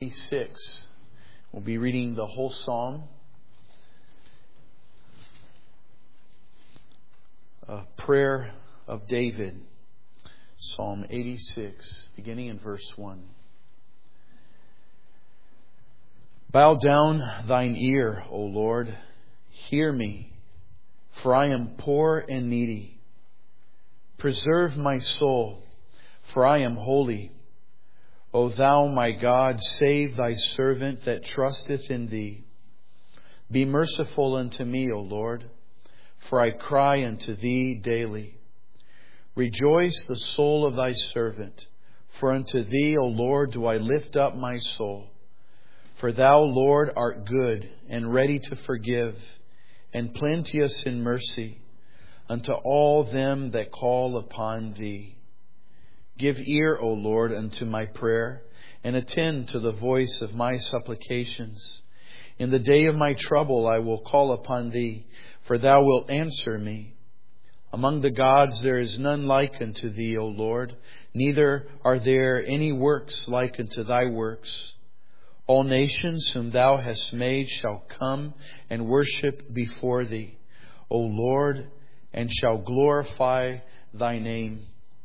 86. We'll be reading the whole psalm. A prayer of David. Psalm 86, beginning in verse 1. Bow down thine ear, O Lord. Hear me, for I am poor and needy. Preserve my soul, for I am holy. O Thou, my God, save Thy servant that trusteth in Thee. Be merciful unto me, O Lord, for I cry unto Thee daily. Rejoice the soul of Thy servant, for unto Thee, O Lord, do I lift up my soul. For Thou, Lord, art good and ready to forgive, and plenteous in mercy unto all them that call upon Thee. Give ear, O Lord, unto my prayer, and attend to the voice of my supplications. In the day of my trouble I will call upon Thee, for Thou wilt answer me. Among the gods there is none like unto Thee, O Lord, neither are there any works like unto Thy works. All nations whom Thou hast made shall come and worship before Thee, O Lord, and shall glorify Thy name.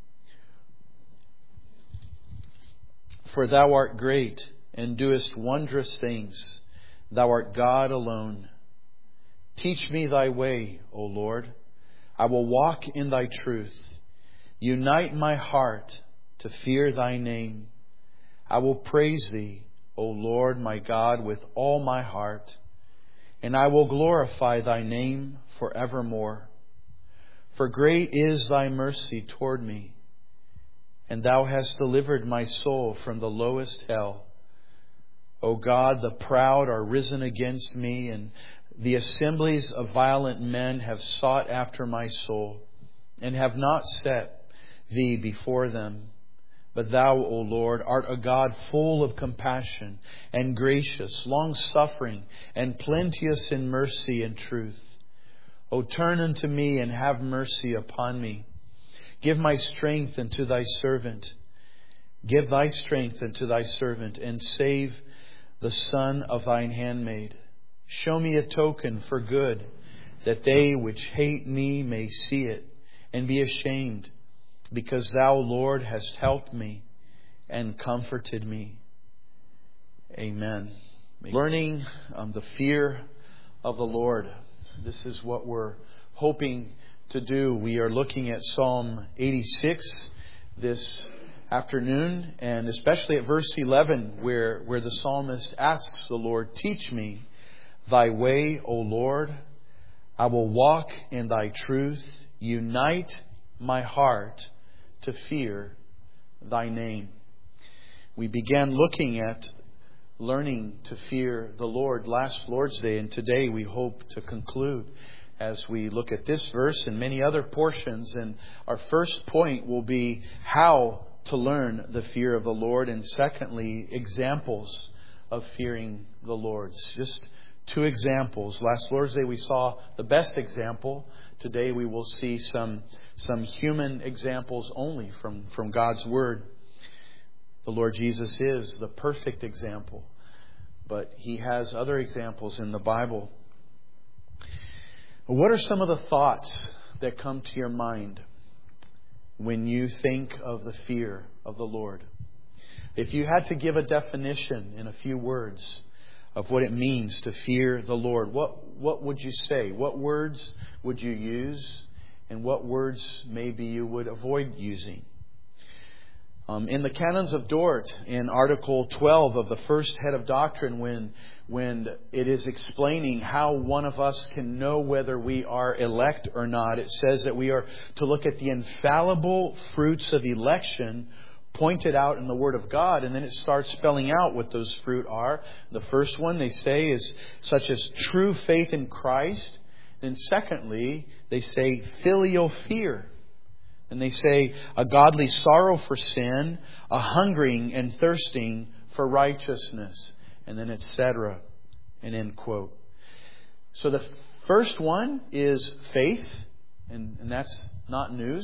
For Thou art great and doest wondrous things. Thou art God alone. Teach me Thy way, O Lord. I will walk in Thy truth. Unite my heart to fear Thy name. I will praise Thee, O Lord my God, with all my heart, and I will glorify Thy name forevermore. For great is Thy mercy toward me, and Thou hast delivered my soul from the lowest hell. O God, the proud are risen against me, and the assemblies of violent men have sought after my soul, and have not set Thee before them. But Thou, O Lord, art a God full of compassion and gracious, long-suffering, and plenteous in mercy and truth. O turn unto me and have mercy upon me. Give my strength unto Thy servant. Give Thy strength unto Thy servant, and save the son of Thine handmaid. Show me a token for good, that they which hate me may see it, and be ashamed, because Thou, Lord, hast helped me and comforted me. Amen. Learning the fear of the Lord. This is what we're hoping to do. We are looking at Psalm 86 this afternoon, and especially at verse 11, where the psalmist asks the Lord, "Teach me Thy way, O Lord. I will walk in Thy truth. Unite my heart to fear Thy name." We began looking at learning to fear the Lord last Lord's Day, and today we hope to conclude as we look at this verse and many other portions. And our first point will be how to learn the fear of the Lord, and secondly, examples of fearing the Lord. Just two examples. Last Lord's Day we saw the best example. Today we will see some human examples only from God's Word. The Lord Jesus is the perfect example, but He has other examples in the Bible. What are some of the thoughts that come to your mind when you think of the fear of the Lord? If you had to give a definition in a few words of what it means to fear the Lord, what would you say? What words would you use? And what words maybe you would avoid using? In the Canons of Dort, in Article 12 of the first head of doctrine, when it is explaining how one of us can know whether we are elect or not, it says that we are to look at the infallible fruits of election pointed out in the Word of God, and then it starts spelling out what those fruit are. The first one, they say, is such as true faith in Christ. And secondly, they say filial fear. And they say a godly sorrow for sin, a hungering and thirsting for righteousness, and then etc. And end quote. So the first one is faith, and that's not news.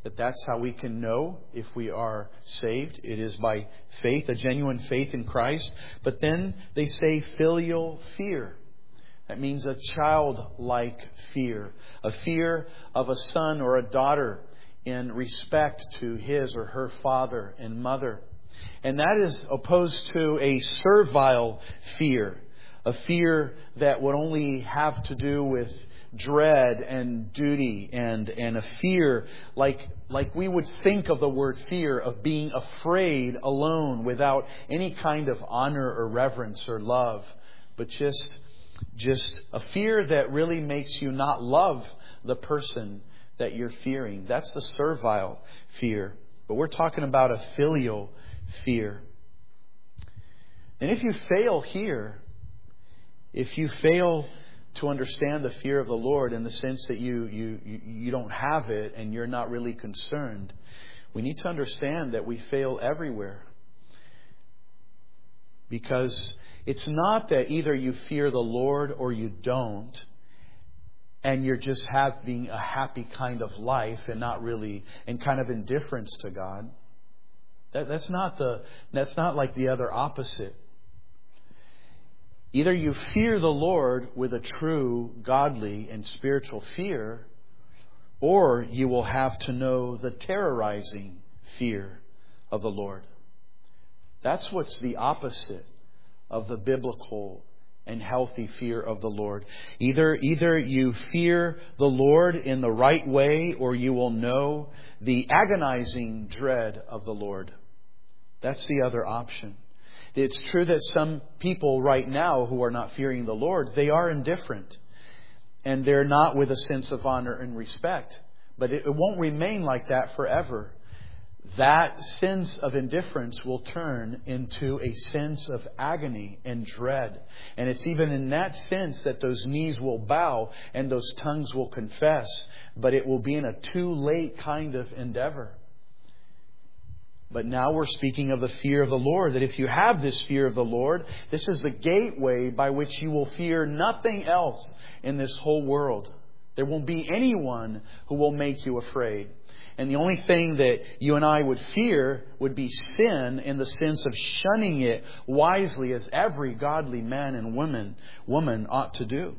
That's how we can know if we are saved. It is by faith, a genuine faith in Christ. But then they say filial fear. That means a childlike fear. A fear of a son or a daughter in respect to his or her father and mother. And that is opposed to a servile fear. A fear that would only have to do with dread and duty and a fear like we would think of the word fear, of being afraid alone without any kind of honor or reverence or love, but just a fear that really makes you not love the person that you're fearing. That's the servile fear. But we're talking about a filial fear. And if you fail here, if you fail to understand the fear of the Lord in the sense that you don't have it and you're not really concerned, we need to understand that we fail everywhere. Because it's not that either you fear the Lord or you don't, and you're just having a happy kind of life and not really, and kind of indifference to God. That's not like the other opposite. Either you fear the Lord with a true godly and spiritual fear, or you will have to know the terrorizing fear of the Lord. That's what's the opposite of the biblical and healthy fear of the Lord. Either you fear the Lord in the right way, or you will know the agonizing dread of the Lord. That's the other option. It's true that some people right now who are not fearing the Lord, they are indifferent. And they're not with a sense of honor and respect. But it won't remain like that forever. That sense of indifference will turn into a sense of agony and dread. And it's even in that sense that those knees will bow and those tongues will confess. But it will be in a too late kind of endeavor. But now we're speaking of the fear of the Lord. That if you have this fear of the Lord, this is the gateway by which you will fear nothing else in this whole world. There won't be anyone who will make you afraid. And the only thing that you and I would fear would be sin, in the sense of shunning it wisely, as every godly man and woman ought to do.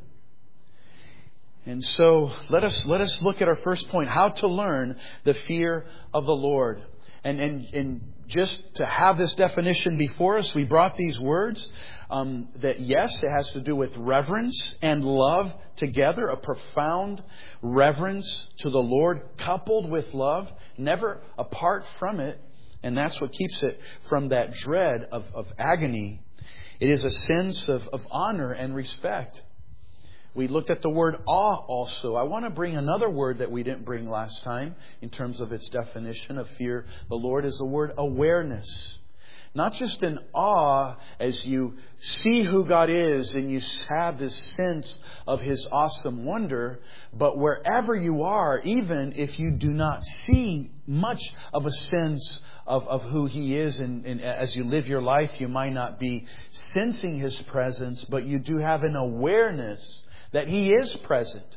And so let us look at our first point: how to learn the fear of the Lord. And just to have this definition before us, we brought these words that yes, it has to do with reverence and love together, a profound reverence to the Lord coupled with love, never apart from it. And that's what keeps it from that dread of agony. It is a sense of honor and respect. We looked at the word awe also. I want to bring another word that we didn't bring last time in terms of its definition of fear. The Lord is the word awareness. Not just an awe as you see who God is and you have this sense of His awesome wonder, but wherever you are, even if you do not see much of a sense of who He is, and as you live your life, you might not be sensing His presence, but you do have an awareness that He is present.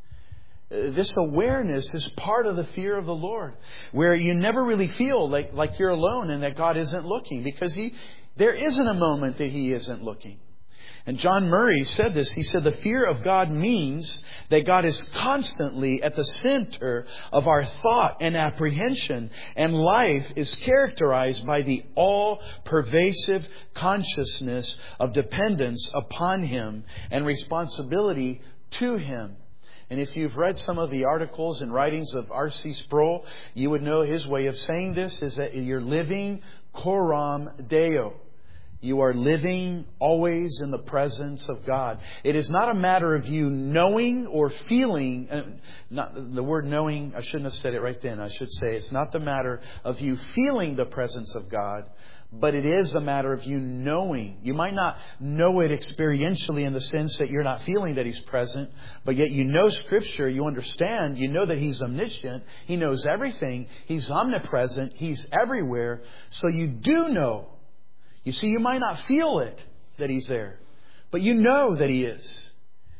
This awareness is part of the fear of the Lord, where you never really feel like you're alone and that God isn't looking, because there isn't a moment that He isn't looking. And John Murray said this. He said, the fear of God means that God is constantly at the center of our thought and apprehension, and life is characterized by the all-pervasive consciousness of dependence upon Him and responsibility to Him. And if you've read some of the articles and writings of R.C. Sproul, you would know his way of saying this is that you're living coram Deo. You are living always in the presence of God. It is not a matter of you knowing or feeling. The word knowing, I shouldn't have said it right then. I should say it's not the matter of you feeling the presence of God, but it is a matter of you knowing. You might not know it experientially in the sense that you're not feeling that He's present, but yet you know Scripture, you understand, you know that He's omniscient, He knows everything, He's omnipresent, He's everywhere. So you do know. You see, you might not feel it, that He's there, but you know that He is.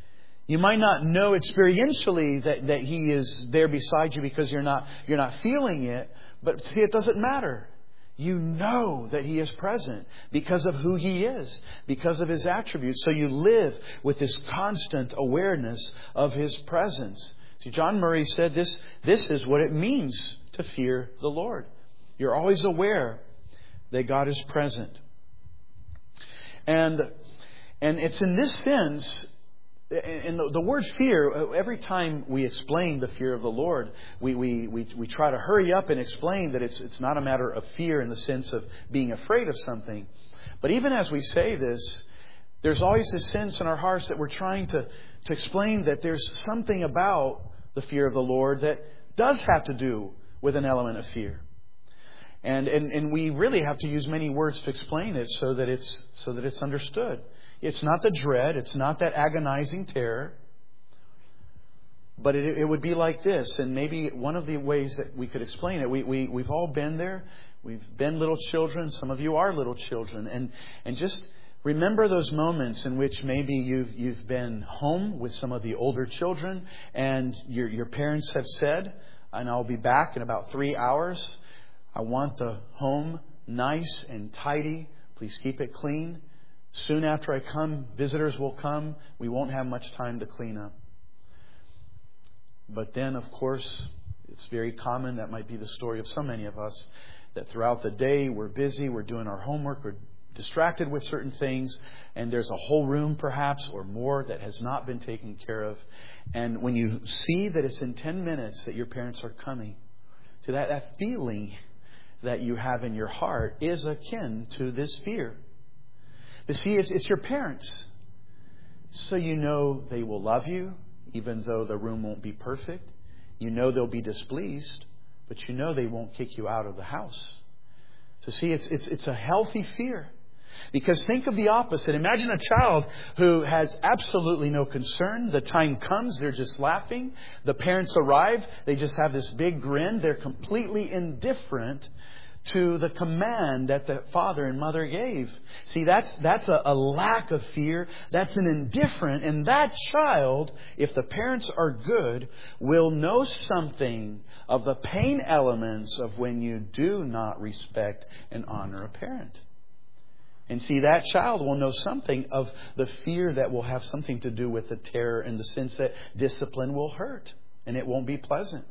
You might not know experientially that He is there beside you because you're not feeling it. But see, it doesn't matter. You know that He is present because of who He is, because of His attributes. So you live with this constant awareness of His presence. See, John Murray said this is what it means to fear the Lord. You're always aware that God is present. And it's in this sense, and the word fear, every time we explain the fear of the Lord, we try to hurry up and explain that it's not a matter of fear in the sense of being afraid of something. But even as we say this, there's always this sense in our hearts that we're trying to explain that there's something about the fear of the Lord that does have to do with an element of fear. And we really have to use many words to explain it so that it's understood. It's not the dread, it's not that agonizing terror, but it would be like this. And maybe one of the ways that we could explain it, we've all been there. We've been little children. Some of you are little children, and just remember those moments in which maybe you've been home with some of the older children, and your parents have said, "And I'll be back in about 3 hours. I want the home nice and tidy. Please keep it clean. Soon after I come, visitors will come. We won't have much time to clean up." But then, of course, it's very common, that might be the story of so many of us, that throughout the day we're busy, we're doing our homework, we're distracted with certain things, and there's a whole room perhaps or more that has not been taken care of. And when you see that it's in 10 minutes that your parents are coming, so that feeling that you have in your heart is akin to this fear. But see, it's your parents. So you know they will love you, even though the room won't be perfect. You know they'll be displeased, but you know they won't kick you out of the house. So see, it's a healthy fear. Because think of the opposite. Imagine a child who has absolutely no concern. The time comes, they're just laughing. The parents arrive, they just have this big grin. They're completely indifferent to the command that the father and mother gave. See, that's a lack of fear. That's an indifferent. And that child, if the parents are good, will know something of the pain elements of when you do not respect and honor a parent. And see, that child will know something of the fear that will have something to do with the terror in the sense that discipline will hurt and it won't be pleasant.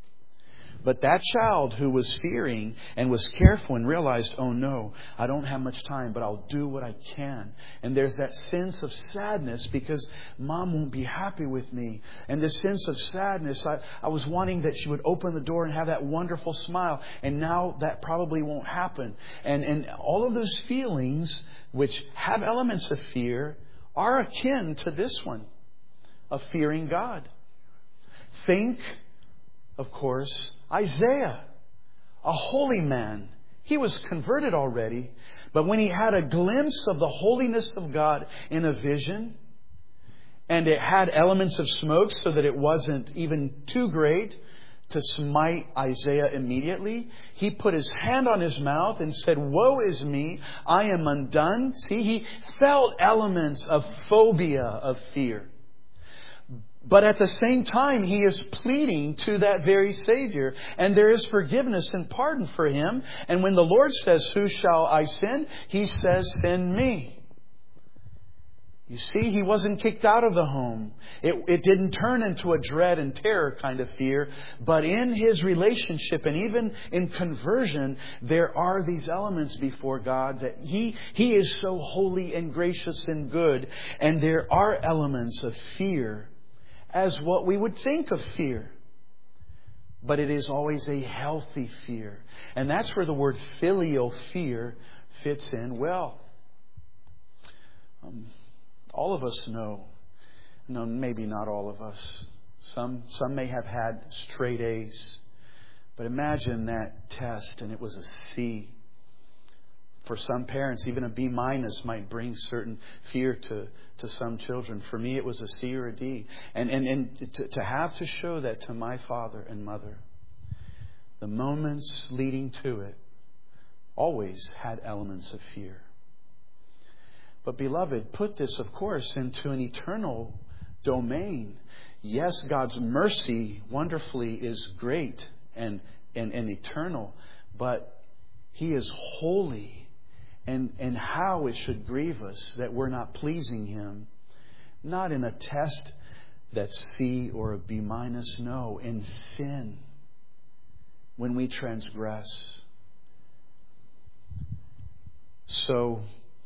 But that child who was fearing and was careful and realized, oh no, I don't have much time, but I'll do what I can. And there's that sense of sadness because mom won't be happy with me. And this sense of sadness, I was wanting that she would open the door and have that wonderful smile. And now that probably won't happen. And all of those feelings which have elements of fear are akin to this one of fearing God. Think, of course, Isaiah, a holy man. He was converted already, but when he had a glimpse of the holiness of God in a vision, and it had elements of smoke so that it wasn't even too great to smite Isaiah immediately, he put his hand on his mouth and said, "Woe is me, I am undone." See, he felt elements of phobia, of fear. But at the same time, he is pleading to that very Savior. And there is forgiveness and pardon for him. And when the Lord says, "Who shall I send?" He says, "Send me." You see, he wasn't kicked out of the home. It didn't turn into a dread and terror kind of fear. But in his relationship and even in conversion, there are these elements before God that He is so holy and gracious and good. And there are elements of fear as what we would think of fear. But it is always a healthy fear. And that's where the word filial fear fits in well. All of us know, no, maybe not all of us. Some may have had straight A's. But imagine that test and it was a C. For some parents, even a B- might bring certain fear to some children. For me, it was a C or a D. And to have to show that to my father and mother, the moments leading to it always had elements of fear. But beloved, put this, of course, into an eternal domain. Yes, God's mercy wonderfully is great and eternal, but He is holy. And how it should grieve us that we're not pleasing Him. Not in a test that's C or a B minus. No, in sin. When we transgress. So,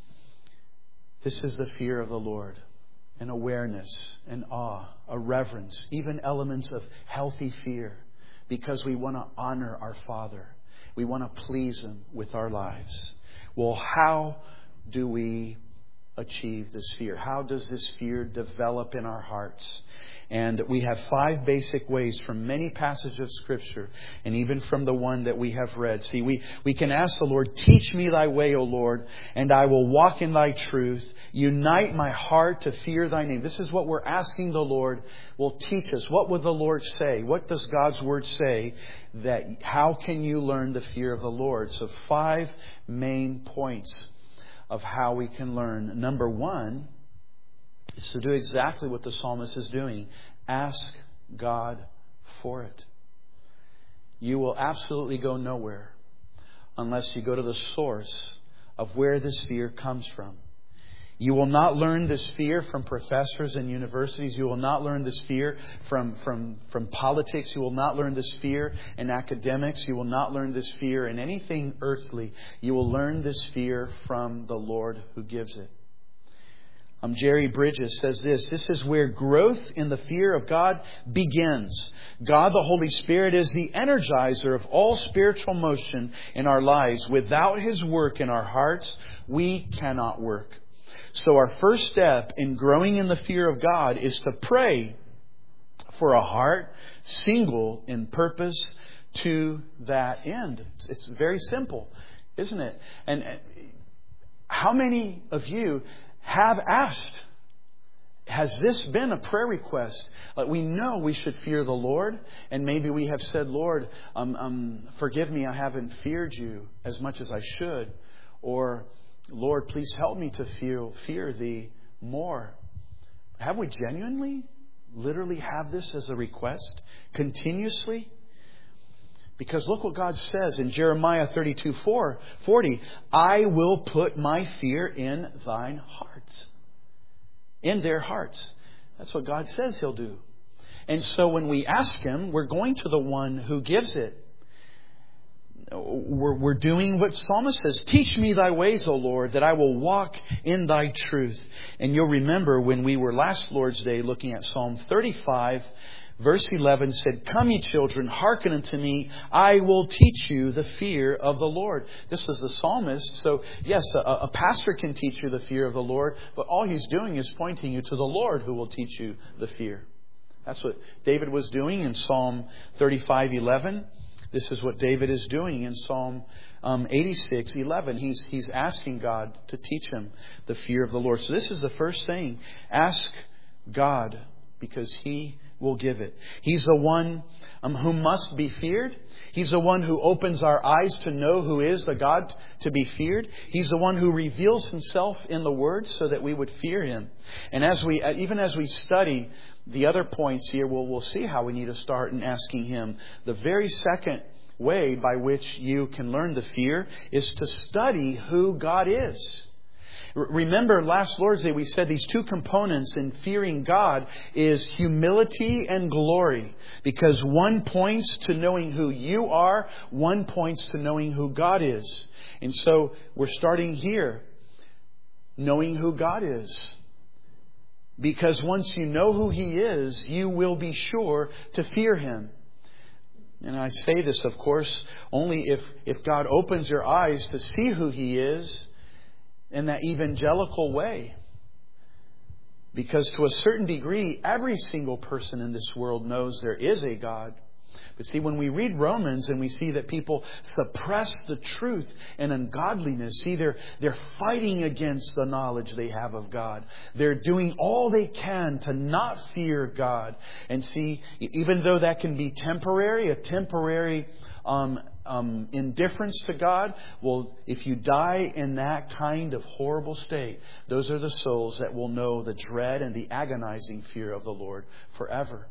this is the fear of the Lord. An awareness, an awe, a reverence, even elements of healthy fear. Because we want to honor our Father. We want to please Him with our lives. Well, how do we achieve this fear? How does this fear develop in our hearts? And we have 5 basic ways from many passages of Scripture, and even from the one that we have read. See, we can ask the Lord, teach me thy way, O Lord, and I will walk in thy truth. Unite my heart to fear thy name. This is what we're asking the Lord will teach us. What would the Lord say? What does God's Word say? That how can you learn the fear of the Lord? So 5 main points of how we can learn. Number 1 is to do exactly what the psalmist is doing. Ask God for it. You will absolutely go nowhere unless you go to the source of where this fear comes from. You will not learn this fear from professors in universities. You will not learn this fear from politics. You will not learn this fear in academics. You will not learn this fear in anything earthly. You will learn this fear from the Lord who gives it. Jerry Bridges says this is where growth in the fear of God begins. God, the Holy Spirit, is the energizer of all spiritual motion in our lives. Without His work in our hearts, we cannot work. So our first step in growing in the fear of God is to pray for a heart single in purpose to that end. It's very simple, isn't it? And how many of you have asked, has this been a prayer request? Like, we know we should fear the Lord, and maybe we have said, Lord, forgive me, I haven't feared you as much as I should. Or, Lord, please help me to fear Thee more. Have we genuinely, literally have this as a request continuously? Because look what God says in Jeremiah 32:40. I will put my fear in thine hearts. In their hearts. That's what God says He'll do. And so when we ask Him, we're going to the one who gives it. We're doing what Psalmist says. Teach me thy ways, O Lord, that I will walk in thy truth. And you'll remember when we were last Lord's Day looking at Psalm 35, verse 11 said, Come ye children, hearken unto me, I will teach you the fear of the Lord. This was the psalmist. So yes, a pastor can teach you the fear of the Lord, but all he's doing is pointing you to the Lord who will teach you the fear. That's what David was doing in Psalm 35:11. This is what David is doing in Psalm 86:11. He's asking God to teach him the fear of the Lord. So this is the first thing. Ask God, because He will give it. He's the one who must be feared. He's the one who opens our eyes to know who is the God to be feared. He's the one who reveals Himself in the Word so that we would fear Him. And even as we study the other points here, we'll see how we need to start in asking Him. The very second way by which you can learn the fear is to study who God is. Remember, last Lord's Day we said these 2 components in fearing God is humility and glory. Because one points to knowing who you are, one points to knowing who God is. And so we're starting here, knowing who God is. Because once you know who He is, you will be sure to fear Him. And I say this, of course, only if God opens your eyes to see who He is in that evangelical way. Because to a certain degree, every single person in this world knows there is a God. But see, when we read Romans and we see that people suppress the truth and ungodliness, see, they're fighting against the knowledge they have of God. They're doing all they can to not fear God. And see, even though that can be temporary, a temporary indifference to God, well, if you die in that kind of horrible state, those are the souls that will know the dread and the agonizing fear of the Lord forever.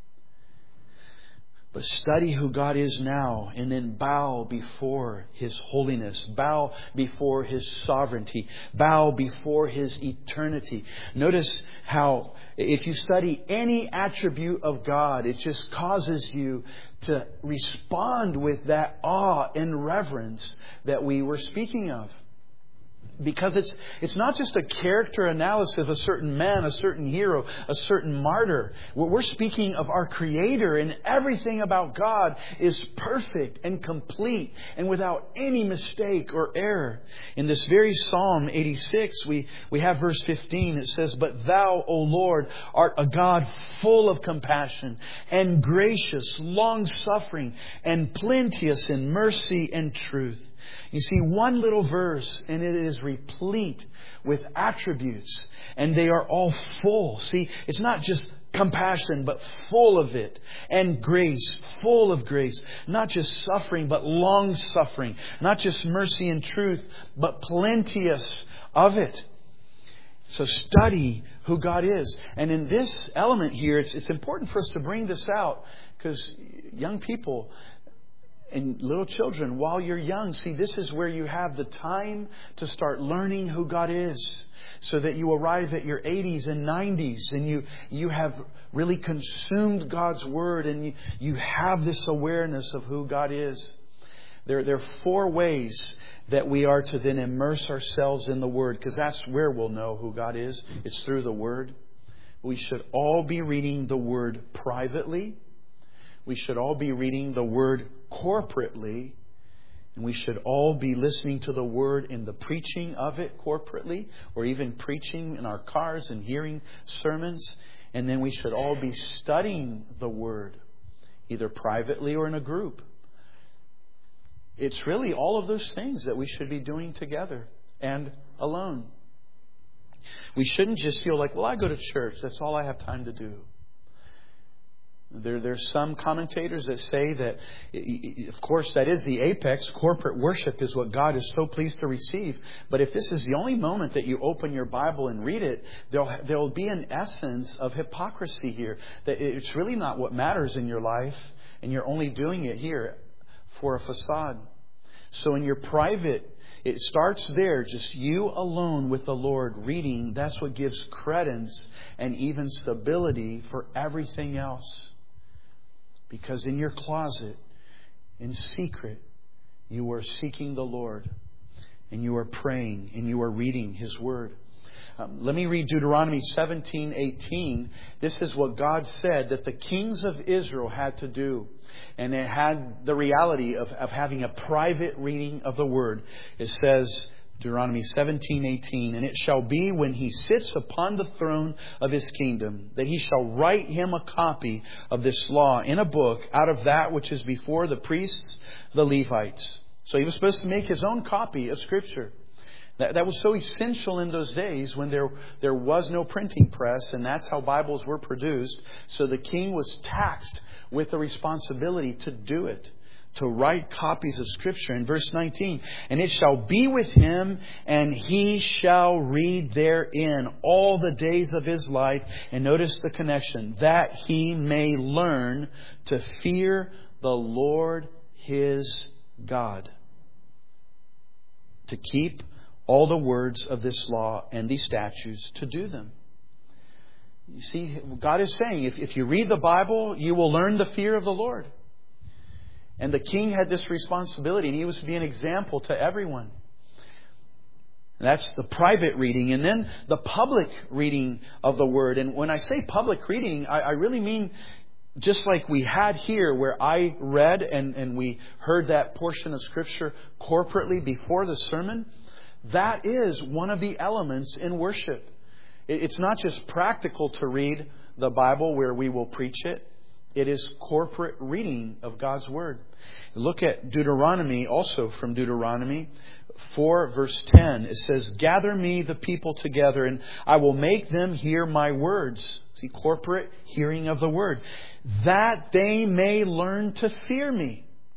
But study who God is now and then bow before His holiness. Bow before His sovereignty. Bow before His eternity. Notice how if you study any attribute of God, it just causes you to respond with that awe and reverence that we were speaking of. Because it's not just a character analysis of a certain man, a certain hero, a certain martyr. We're speaking of our Creator, and everything about God is perfect and complete and without any mistake or error. In this very Psalm 86, we have verse 15. It says, "But Thou, O Lord, art a God full of compassion and gracious, long-suffering, and plenteous in mercy and truth." You see, one little verse and it is replete with attributes, and they are all full. See, it's not just compassion, but full of it. And grace, full of grace. Not just suffering, but long suffering. Not just mercy and truth, but plenteous of it. So study who God is. And in this element here, it's important for us to bring this out, because young people and little children, while you're young, see, this is where you have the time to start learning who God is, so that you arrive at your 80s and 90s and you have really consumed God's Word, and you have this awareness of who God is. There are 4 ways that we are to then immerse ourselves in the Word, because that's where we'll know who God is. It's through the Word. We should all be reading the Word privately. We should all be reading the Word corporately. And we should all be listening to the Word in the preaching of it corporately, or even preaching in our cars and hearing sermons. And then we should all be studying the Word, either privately or in a group. It's really all of those things that we should be doing together and alone. We shouldn't just feel like, well, I go to church. That's all I have time to do. There's some commentators that say that, of course, that is the apex. Corporate worship is what God is so pleased to receive. But if this is the only moment that you open your Bible and read it, there'll be an essence of hypocrisy here. That it's really not what matters in your life, and you're only doing it here for a facade. So in your private, it starts there, just you alone with the Lord reading. That's what gives credence and even stability for everything else. Because in your closet, in secret, you are seeking the Lord, and you are praying, and you are reading His Word. Let me read Deuteronomy 17:18. This is what God said that the kings of Israel had to do. And it had the reality of having a private reading of the Word. It says, Deuteronomy 17:18, "And it shall be when he sits upon the throne of his kingdom, that he shall write him a copy of this law in a book out of that which is before the priests, the Levites." So he was supposed to make his own copy of Scripture. That was so essential in those days when there was no printing press, and that's how Bibles were produced. So the king was taxed with the responsibility to do it, to write copies of Scripture. In verse 19, "And it shall be with him, and he shall read therein all the days of his life." And notice the connection. "That he may learn to fear the Lord his God, to keep all the words of this law and these statutes, to do them." You see, God is saying, if you read the Bible, you will learn the fear of the Lord. And the king had this responsibility, and he was to be an example to everyone. And that's the private reading. And then the public reading of the Word. And when I say public reading, I really mean just like we had here, where I read and we heard that portion of Scripture corporately before the sermon. That is one of the elements in worship. It's not just practical to read the Bible where we will preach it. It is corporate reading of God's Word. Look at Deuteronomy, also from Deuteronomy 4 verse 10. It says, "Gather me the people together, and I will make them hear my words." See, corporate hearing of the Word. "That they may learn to fear me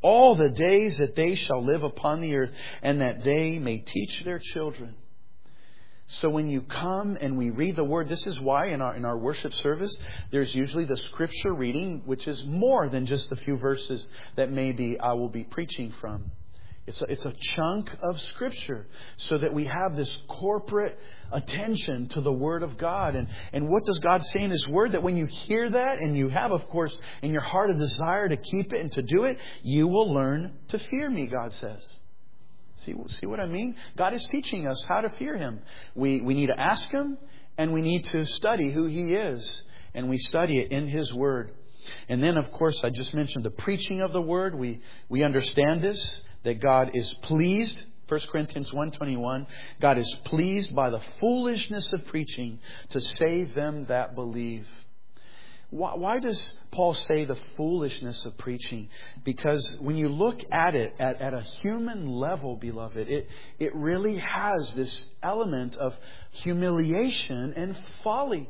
all the days that they shall live upon the earth, and that they may teach their children. So when you come and we read the Word, this is why in our worship service, there's usually the Scripture reading, which is more than just the few verses that maybe I will be preaching from. It's a chunk of Scripture so that we have this corporate attention to the Word of God. And what does God say in His Word? That when you hear that and you have, of course, in your heart a desire to keep it and to do it, you will learn to fear me, God says. See what I mean? God is teaching us how to fear Him. We need to ask Him, and we need to study who He is. And we study it in His Word. And then, of course, I just mentioned the preaching of the Word. We understand this, that God is pleased. 1 Corinthians 1:21, God is pleased by the foolishness of preaching to save them that believe. Why does Paul say the foolishness of preaching? Because when you look at it at a human level, beloved, it really has this element of humiliation and folly.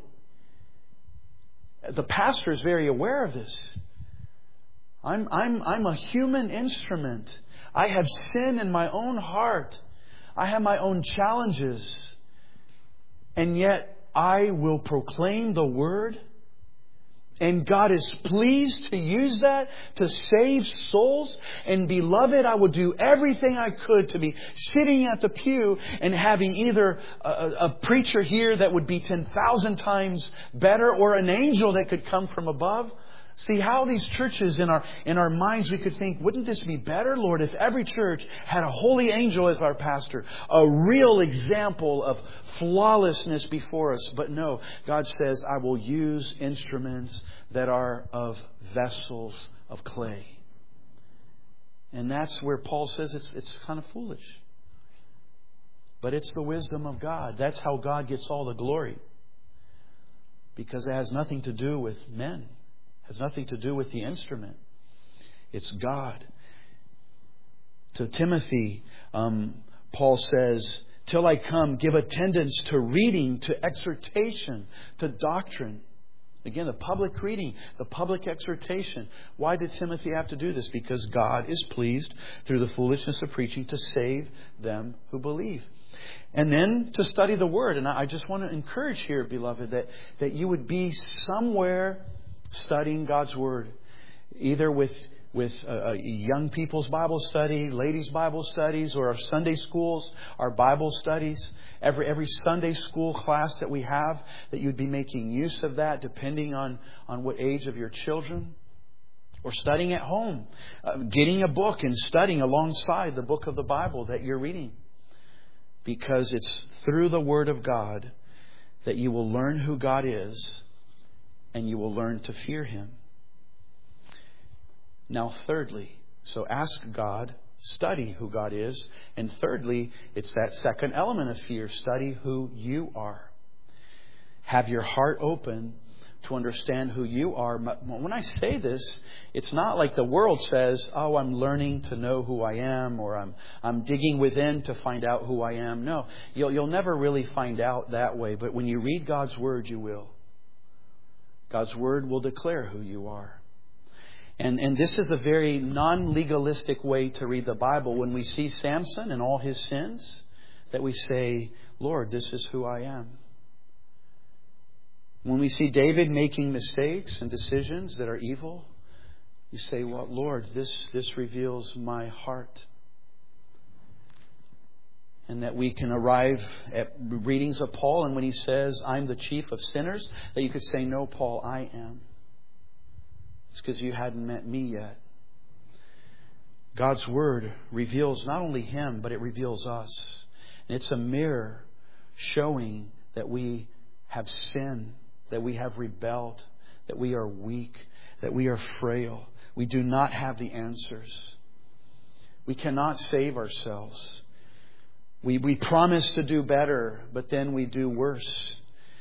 The pastor is very aware of this. I'm a human instrument. I have sin in my own heart. I have my own challenges. And yet I will proclaim the Word. And God is pleased to use that to save souls. And beloved, I would do everything I could to be sitting at the pew and having either a preacher here that would be 10,000 times better, or an angel that could come from above. See how these churches in our minds we could think, wouldn't this be better, Lord, if every church had a holy angel as our pastor, a real example of flawlessness before us. But no, God says, I will use instruments that are of vessels of clay. And that's where Paul says it's kind of foolish. But it's the wisdom of God. That's how God gets all the glory. Because it has nothing to do with men. Has nothing to do with the instrument. It's God. To Timothy, Paul says, till I come, give attendance to reading, to exhortation, to doctrine. Again, the public reading, the public exhortation. Why did Timothy have to do this? Because God is pleased through the foolishness of preaching to save them who believe. And then to study the Word. And I just want to encourage here, beloved, that you would be somewhere studying God's Word, either with young people's Bible study, ladies' Bible studies, or our Sunday schools, our Bible studies. Every Sunday school class that we have, that you'd be making use of that depending on what age of your children. Or studying at home, getting a book and studying alongside the book of the Bible that you're reading. Because it's through the Word of God that you will learn who God is, and you will learn to fear Him. Now, thirdly, so ask God, study who God is. And thirdly, it's that second element of fear. Study who you are. Have your heart open to understand who you are. When I say this, it's not like the world says, oh, I'm learning to know who I am, or I'm digging within to find out who I am. No, you'll never really find out that way. But when you read God's Word, you will. God's Word will declare who you are. And this is a very non-legalistic way to read the Bible. When we see Samson and all his sins, that we say, Lord, this is who I am. When we see David making mistakes and decisions that are evil, you say, well, Lord, this reveals my heart. And that we can arrive at readings of Paul, and when he says, I'm the chief of sinners, that you could say, no, Paul, I am. It's because you hadn't met me yet. God's Word reveals not only Him, but it reveals us. And it's a mirror showing that we have sinned, that we have rebelled, that we are weak, that we are frail. We do not have the answers. We cannot save ourselves. We promise to do better, but then we do worse.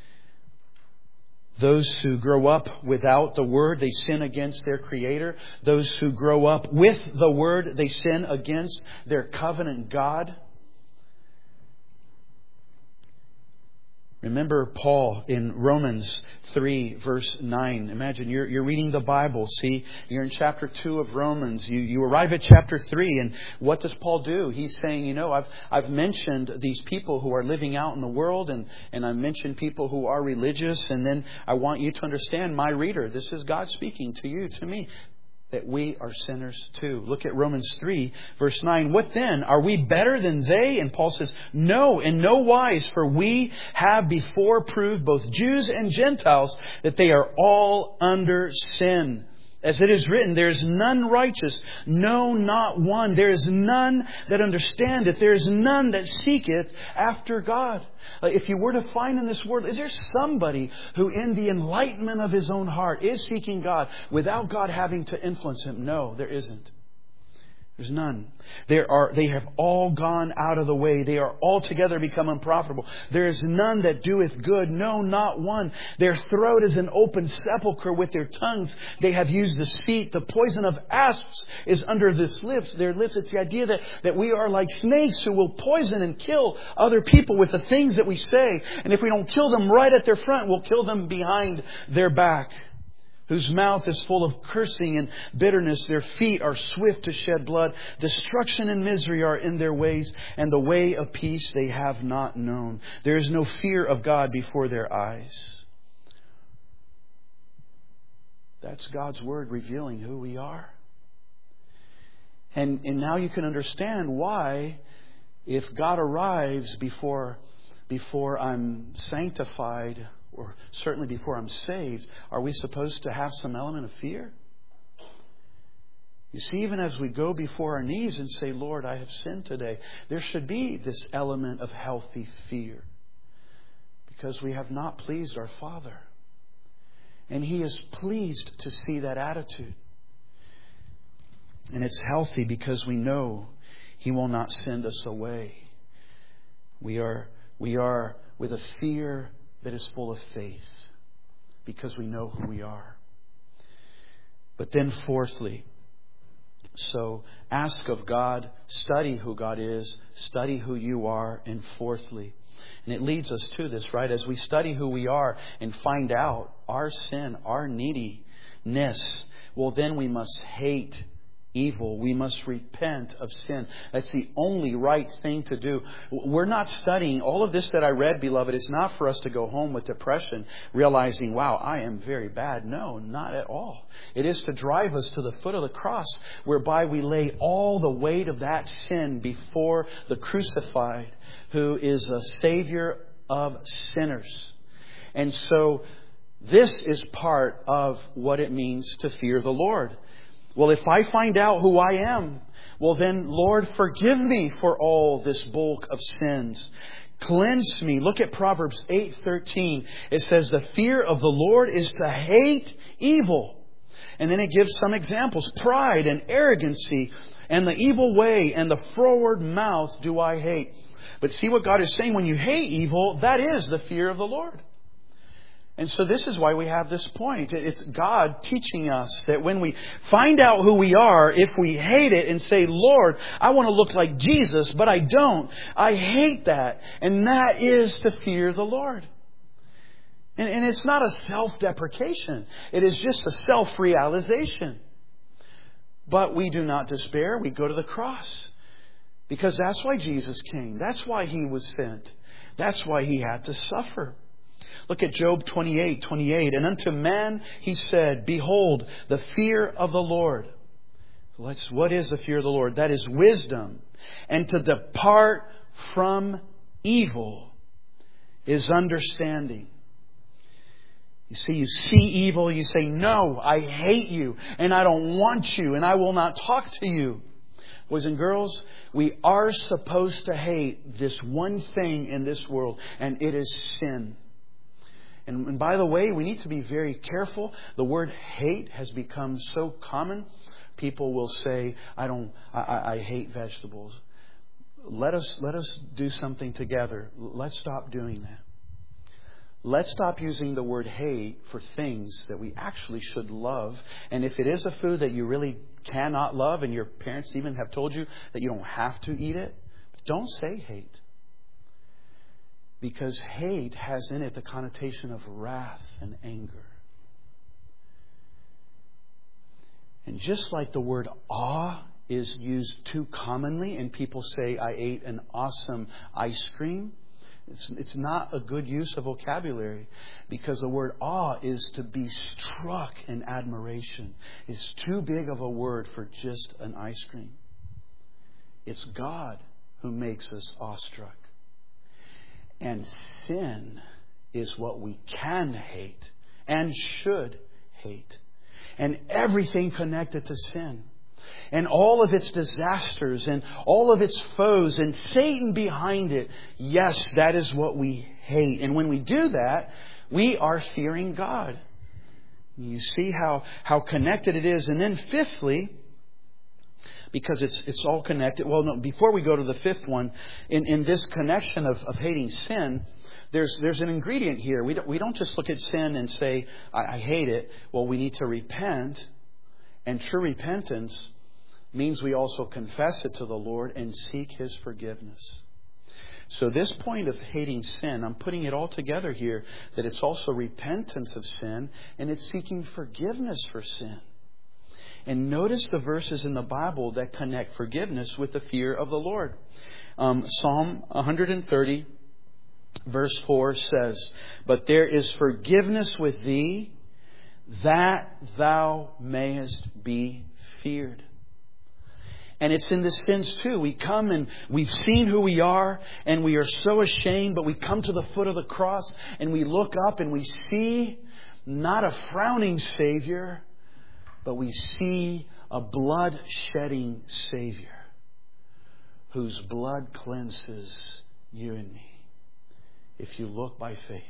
Those who grow up without the Word, they sin against their Creator. Those who grow up with the Word, they sin against their covenant God. Remember Paul in Romans 3 verse 9. Imagine you're reading the Bible. See, you're in chapter 2 of Romans. You arrive at chapter 3, and what does Paul do? He's saying, I've mentioned these people who are living out in the world, and I've mentioned people who are religious, and then I want you to understand, my reader, this is God speaking to you, to me, that we are sinners too. Look at Romans 3, verse 9. What then? Are we better than they? And Paul says, no, in no wise, for we have before proved, both Jews and Gentiles, that they are all under sin. As it is written, there is none righteous, no, not one. There is none that understandeth. There is none that seeketh after God. If you were to find in this world, is there somebody who in the enlightenment of his own heart is seeking God without God having to influence him? No, there isn't. There's none. They have all gone out of the way. They are altogether become unprofitable. There is none that doeth good. No, not one. Their throat is an open sepulchre. With their tongues they have used deceit. The poison of asps is under their lips. It's the idea that we are like snakes who will poison and kill other people with the things that we say. And if we don't kill them right at their front, we'll kill them behind their back. Whose mouth is full of cursing and bitterness. Their feet are swift to shed blood. Destruction and misery are in their ways, and the way of peace they have not known. There is no fear of God before their eyes. That's God's Word revealing who we are. And now you can understand why, if God arrives before I'm sanctified, or certainly before I'm saved, are we supposed to have some element of fear? You see, even as we go before our knees and say, Lord, I have sinned today, there should be this element of healthy fear. Because we have not pleased our Father. And He is pleased to see that attitude. And it's healthy because we know He will not send us away. We are with a fear that is full of faith, because we know who we are. But then fourthly, so ask of God, study who God is, study who you are, and fourthly, and it leads us to this, right? As we study who we are and find out our sin, our neediness, well, then we must hate evil. We must repent of sin. That's the only right thing to do. We're not studying all of this that I read, beloved. It's not for us to go home with depression, realizing, wow, I am very bad. No, not at all. It is to drive us to the foot of the cross, whereby we lay all the weight of that sin before the crucified, who is a Savior of sinners. And so this is part of what it means to fear the Lord. Well, if I find out who I am, well then, Lord, forgive me for all this bulk of sins. Cleanse me. Look at Proverbs 8:13. It says, the fear of the Lord is to hate evil. And then it gives some examples. Pride and arrogancy and the evil way and the froward mouth do I hate. But see what God is saying. When you hate evil, that is the fear of the Lord. And so this is why we have this point. It's God teaching us that when we find out who we are, if we hate it and say, Lord, I want to look like Jesus, but I don't. I hate that. And that is to fear the Lord. And it's not a self-deprecation. It is just a self-realization. But we do not despair. We go to the cross. Because that's why Jesus came. That's why He was sent. That's why He had to suffer. Look at Job 28:28. And unto man He said, behold, the fear of the Lord. What is the fear of the Lord? That is wisdom. And to depart from evil is understanding. You see evil, you say, no, I hate you, and I don't want you, and I will not talk to you. Boys and girls, we are supposed to hate this one thing in this world, and it is sin. And by the way, we need to be very careful. The word hate has become so common. People will say, I hate vegetables. Let us do something together. Let's stop doing that. Let's stop using the word hate for things that we actually should love. And if it is a food that you really cannot love, and your parents even have told you that you don't have to eat it, don't say hate. Because hate has in it the connotation of wrath and anger. And just like the word awe is used too commonly, and people say, I ate an awesome ice cream, it's not a good use of vocabulary, because the word awe is to be struck in admiration. It's too big of a word for just an ice cream. It's God who makes us awestruck. And sin is what we can hate and should hate. And everything connected to sin. And all of its disasters and all of its foes and Satan behind it. Yes, that is what we hate. And when we do that, we are fearing God. You see how connected it is. And then fifthly, because it's all connected. Well, no, before we go to the fifth one, in this connection of hating sin, there's an ingredient here. We don't just look at sin and say, I hate it. Well, we need to repent. And true repentance means we also confess it to the Lord and seek His forgiveness. So this point of hating sin, I'm putting it all together here, that it's also repentance of sin and it's seeking forgiveness for sin. And notice the verses in the Bible that connect forgiveness with the fear of the Lord. Psalm 130, verse 4 says, But there is forgiveness with thee, that thou mayest be feared. And it's in this sense too. We come and we've seen who we are and we are so ashamed, but we come to the foot of the cross and we look up and we see not a frowning Savior, but we see a blood-shedding Savior whose blood cleanses you and me if you look by faith.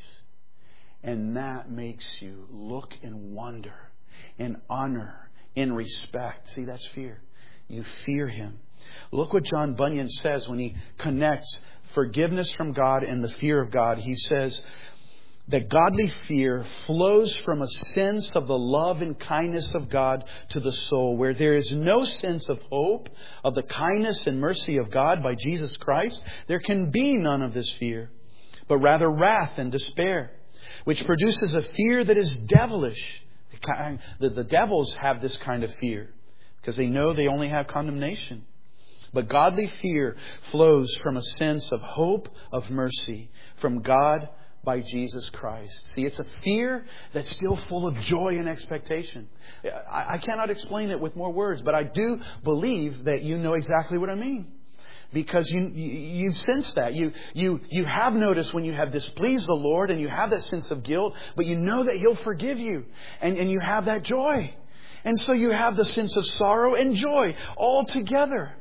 And that makes you look in wonder, in honor, in respect. See, that's fear. You fear Him. Look what John Bunyan says when he connects forgiveness from God and the fear of God. He says that godly fear flows from a sense of the love and kindness of God to the soul. Where there is no sense of hope of the kindness and mercy of God by Jesus Christ, there can be none of this fear, but rather wrath and despair, which produces a fear that is devilish. The devils have this kind of fear because they know they only have condemnation. But godly fear flows from a sense of hope, of mercy from God by Jesus Christ. See, it's a fear that's still full of joy and expectation. I cannot explain it with more words, but I do believe that you know exactly what I mean. Because you've sensed that. You have noticed when you have displeased the Lord and you have that sense of guilt, but you know that He'll forgive you. And you have that joy. And so you have the sense of sorrow and joy all together.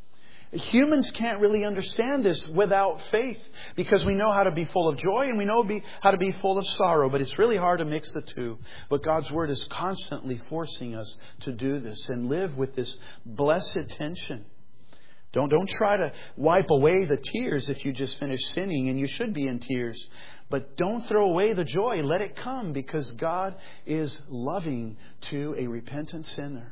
Humans can't really understand this without faith, because we know how to be full of joy and we know how to be full of sorrow, but it's really hard to mix the two. But God's Word is constantly forcing us to do this and live with this blessed tension. Don't try to wipe away the tears if you just finished sinning, and you should be in tears. But don't throw away the joy. Let it come, because God is loving to a repentant sinner.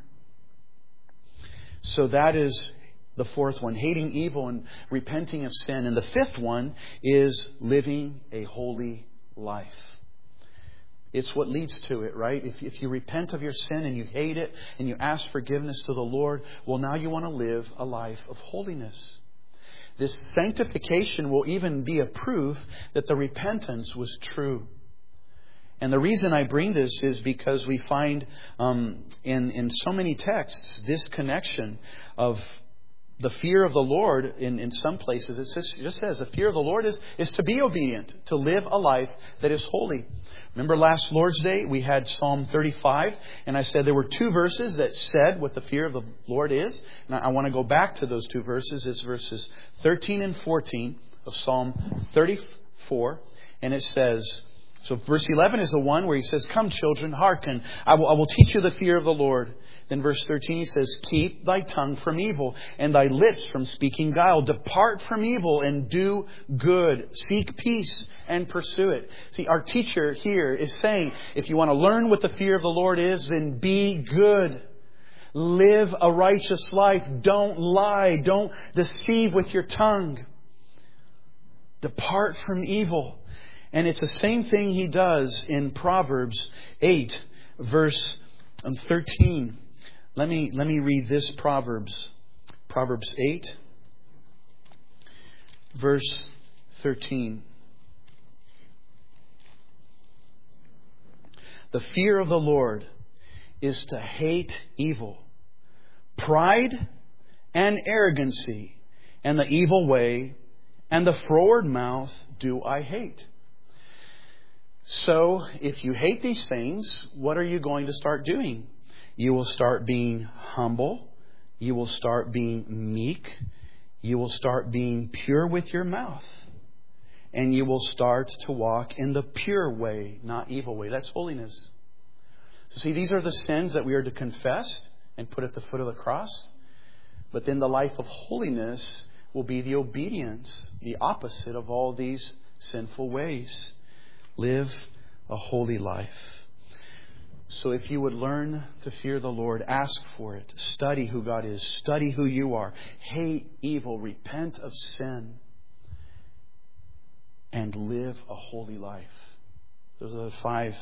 So that is the fourth one, hating evil and repenting of sin. And the fifth one is living a holy life. It's what leads to it, right? If you repent of your sin and you hate it and you ask forgiveness to the Lord, well, now you want to live a life of holiness. This sanctification will even be a proof that the repentance was true. And the reason I bring this is because we find in so many texts this connection of the fear of the Lord. In some places it just says the fear of the Lord is to be obedient, to live a life that is holy. Remember last Lord's Day we had Psalm 35, and I said there were two verses that said what the fear of the Lord is. And I want to go back to those two verses. It's verses 13 and 14 of Psalm 34. And it says, so verse 11 is the one where he says, "Come, children, hearken. I will teach you the fear of the Lord." Then verse 13 he says, "Keep thy tongue from evil and thy lips from speaking guile. Depart from evil and do good. Seek peace and pursue it." See, our teacher here is saying, if you want to learn what the fear of the Lord is, then be good. Live a righteous life. Don't lie. Don't deceive with your tongue. Depart from evil. And it's the same thing He does in Proverbs 8, verse 13. Let me read this Proverbs 8, verse 13. The fear of the Lord is to hate evil, pride and arrogancy, and the evil way, and the froward mouth do I hate. So, if you hate these things, what are you going to start doing? You will start being humble. You will start being meek. You will start being pure with your mouth. And you will start to walk in the pure way, not evil way. That's holiness. So see, these are the sins that we are to confess and put at the foot of the cross. But then the life of holiness will be the obedience, the opposite of all these sinful ways. Live a holy life. So if you would learn to fear the Lord, ask for it. Study who God is. Study who you are. Hate evil. Repent of sin. And live a holy life. Those are the 5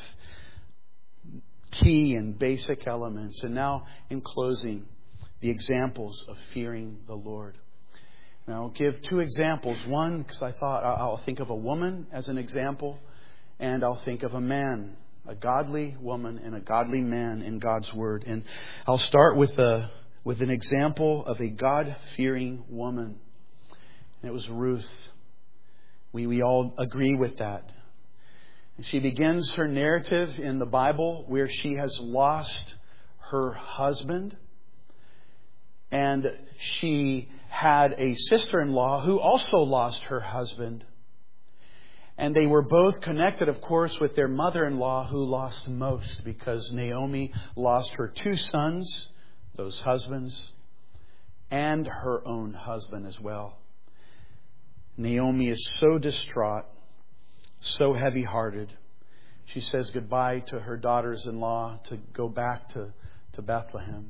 key and basic elements. And now, in closing, the examples of fearing the Lord. Now, I'll give 2 examples. One, because I thought I'll think of a woman as an example. And I'll think of a man, a godly woman and a godly man in God's Word. And I'll start with an example of a God-fearing woman. And it was Ruth. We all agree with that. And she begins her narrative in the Bible where she has lost her husband. And she had a sister-in-law who also lost her husband. And they were both connected, of course, with their mother-in-law who lost most, because Naomi lost her 2 sons, those husbands, and her own husband as well. Naomi is so distraught, so heavy-hearted. She says goodbye to her daughters-in-law to go back to Bethlehem.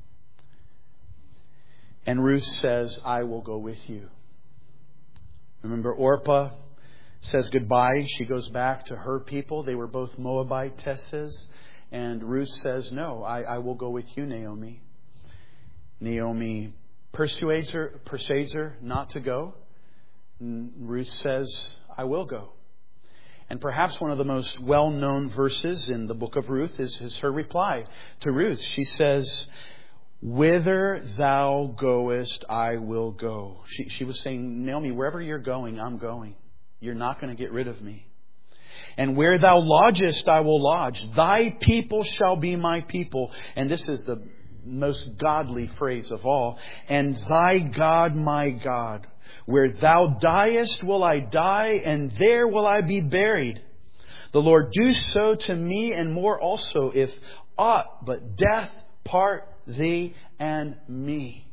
And Ruth says, I will go with you. Remember, Orpah says goodbye. She goes back to her people. They were both Moabitesses. And Ruth says, no, I will go with you, Naomi. Naomi persuades her not to go. Ruth says, I will go. And perhaps one of the most well-known verses in the book of Ruth is her reply to Ruth. She says, whither thou goest, I will go. She was saying, Naomi, wherever you're going, I'm going. You're not going to get rid of me. And where thou lodgest, I will lodge. Thy people shall be my people. And this is the most godly phrase of all. And thy God, my God. Where thou diest will I die, and there will I be buried. The Lord do so to me, and more also, if aught but death part thee and me.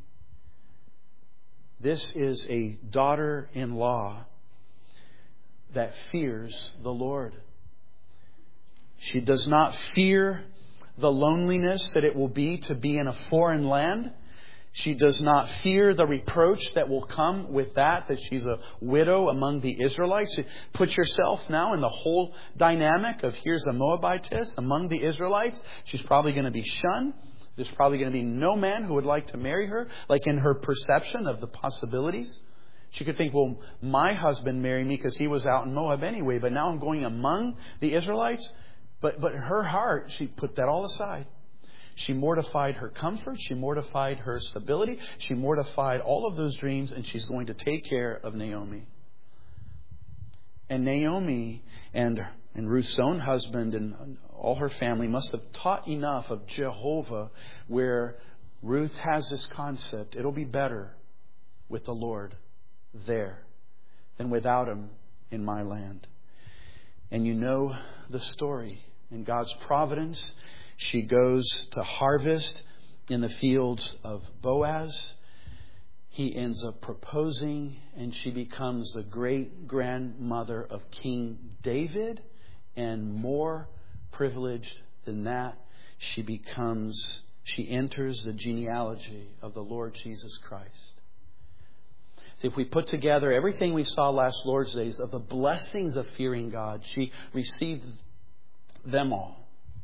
This is a daughter-in-law that fears the Lord. She does not fear the loneliness that it will be to be in a foreign land. She does not fear the reproach that will come with that she's a widow among the Israelites. Put yourself now in the whole dynamic of here's a Moabitess among the Israelites. She's probably going to be shunned. There's probably going to be no man who would like to marry her, like in her perception of the possibilities. She could think, well, my husband married me because he was out in Moab anyway, but now I'm going among the Israelites. But in her heart, she put that all aside. She mortified her comfort. She mortified her stability. She mortified all of those dreams, and she's going to take care of Naomi. And Naomi and Ruth's own husband and all her family must have taught enough of Jehovah where Ruth has this concept. It'll be better with the Lord there than without Him in my land. And you know the story. In God's providence, she goes to harvest in the fields of Boaz. He ends up proposing, and she becomes the great-grandmother of King David. And more privileged than that, she enters the genealogy of the Lord Jesus Christ. See, if we put together everything we saw last Lord's Days of the blessings of fearing God, she received them all.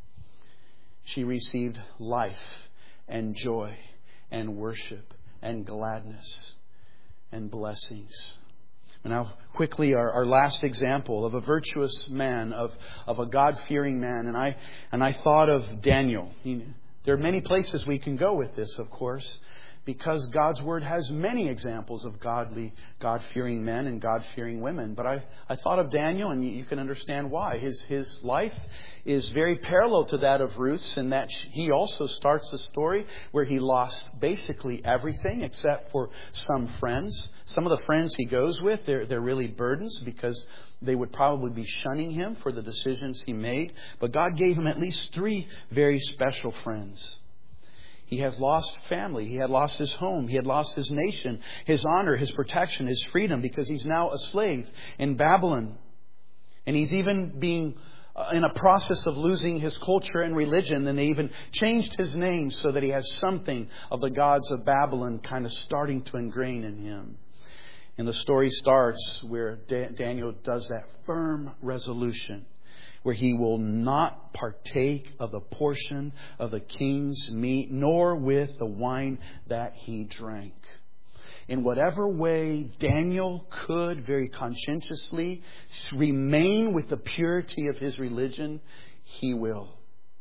She received life and joy and worship and gladness and blessings. And now, quickly, our last example of a virtuous man, of a God-fearing man. And I thought of Daniel. There are many places we can go with this, of course, because God's Word has many examples of godly, God-fearing men and God-fearing women. But I thought of Daniel, and you can understand why. His life is very parallel to that of Ruth's, in that he also starts the story where he lost basically everything except for some friends. Some of the friends he goes with, they're really burdens because they would probably be shunning him for the decisions he made. But God gave him at least 3 very special friends. He had lost family. He had lost his home. He had lost his nation, his honor, his protection, his freedom, because he's now a slave in Babylon. And he's even being in a process of losing his culture and religion. And they even changed his name so that he has something of the gods of Babylon kind of starting to ingrain in him. And the story starts where Daniel does that firm resolution, where he will not partake of the portion of the king's meat, nor with the wine that he drank. In whatever way Daniel could very conscientiously remain with the purity of his religion, he will.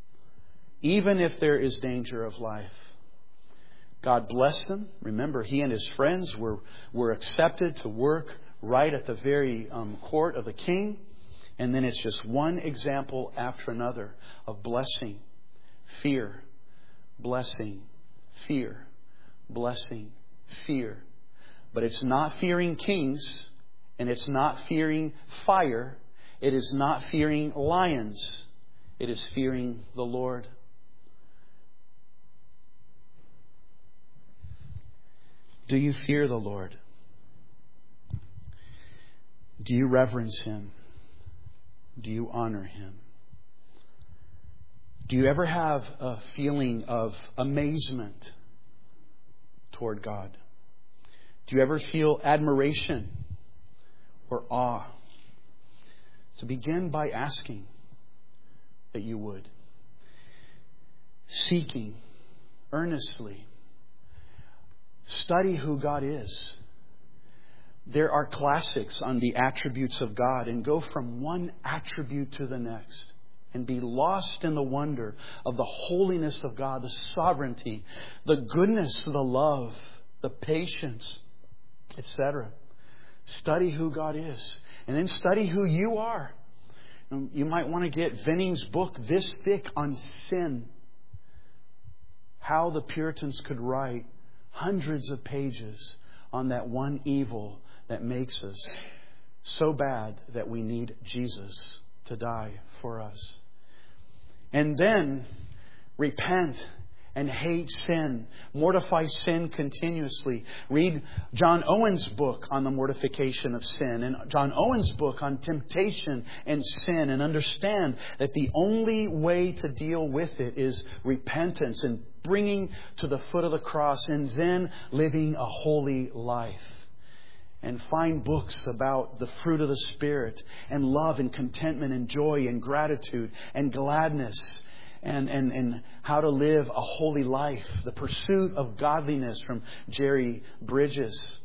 Even if there is danger of life. God bless him. Remember, he and his friends were accepted to work right at the very court of the king. And then it's just one example after another of blessing, fear, blessing, fear, blessing, fear. But it's not fearing kings, and it's not fearing fire. It is not fearing lions. It is fearing the Lord. Do you fear the Lord? Do you reverence Him? Do you honor Him? Do you ever have a feeling of amazement toward God? Do you ever feel admiration or awe? So begin by asking that you would. Seeking earnestly. Study who God is. There are classics on the attributes of God, and go from one attribute to the next and be lost in the wonder of the holiness of God, the sovereignty, the goodness, the love, the patience, etc. Study who God is, and then study who you are. You might want to get Vinning's book this thick on sin. How the Puritans could write hundreds of pages on that one evil that makes us so bad that we need Jesus to die for us. And then repent and hate sin. Mortify sin continuously. Read John Owen's book on the mortification of sin, and John Owen's book on temptation and sin, and understand that the only way to deal with it is repentance and bringing to the foot of the cross, and then living a holy life. And find books about the fruit of the Spirit, and love and contentment and joy and gratitude and gladness, and how to live a holy life. The Pursuit of Godliness from Jerry Bridges.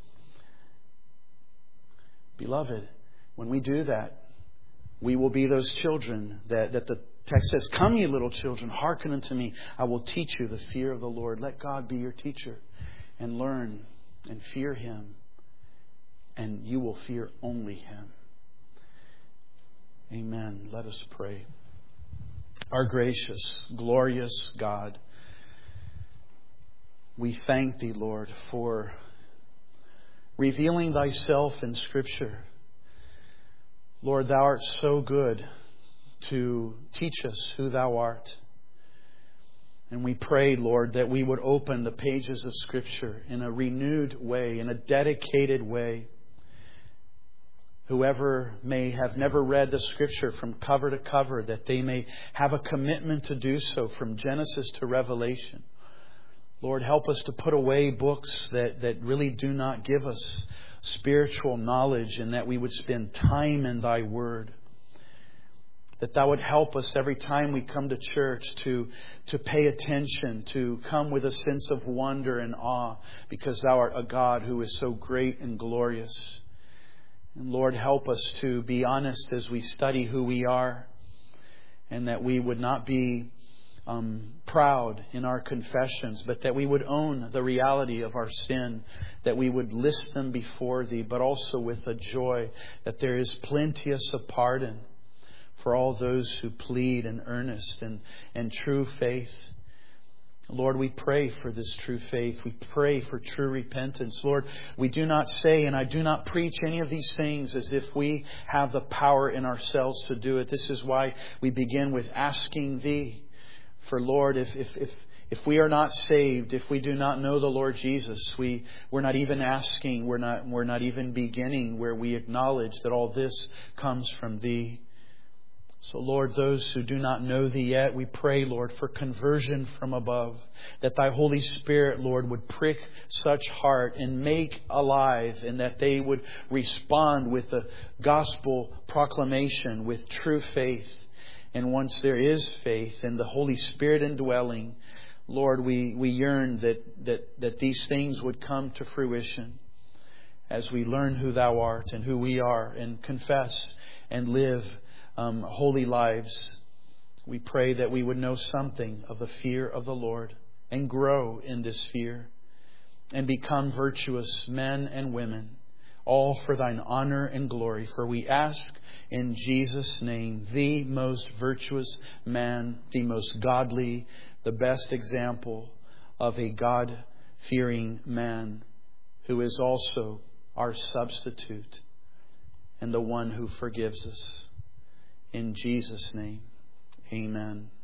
Beloved, when we do that, we will be those children that the text says, "Come ye little children, hearken unto me. I will teach you the fear of the Lord." Let God be your teacher, and learn and fear Him. And you will fear only Him. Amen. Let us pray. Our gracious, glorious God, we thank Thee, Lord, for revealing Thyself in Scripture. Lord, Thou art so good to teach us who Thou art. And we pray, Lord, that we would open the pages of Scripture in a renewed way, in a dedicated way. Whoever may have never read the Scripture from cover to cover, that they may have a commitment to do so from Genesis to Revelation. Lord, help us to put away books that really do not give us spiritual knowledge, and that we would spend time in Thy Word. That Thou would help us every time we come to church to pay attention, to come with a sense of wonder and awe, because Thou art a God who is so great and glorious. And Lord, help us to be honest as we study who we are, and that we would not be proud in our confessions, but that we would own the reality of our sin, that we would list them before Thee, but also with a joy that there is plenteous of pardon for all those who plead in earnest and true faith. Lord, we pray for this true faith. We pray for true repentance. Lord, we do not say, and I do not preach any of these things as if we have the power in ourselves to do it. This is why we begin with asking Thee. For Lord, if we are not saved, if we do not know the Lord Jesus, we're not even asking, we're not even beginning where we acknowledge that all this comes from Thee. So Lord, those who do not know Thee yet, we pray, Lord, for conversion from above. That Thy Holy Spirit, Lord, would prick such heart and make alive, and that they would respond with the gospel proclamation, with true faith. And once there is faith and the Holy Spirit indwelling, Lord, we yearn that these things would come to fruition as we learn who Thou art and who we are, and confess and live holy lives. We pray that we would know something of the fear of the Lord and grow in this fear and become virtuous men and women, all for Thine honor and glory. For we ask in Jesus' name, the most virtuous man, the most godly, the best example of a God-fearing man, who is also our substitute and the one who forgives us. In Jesus' name, amen.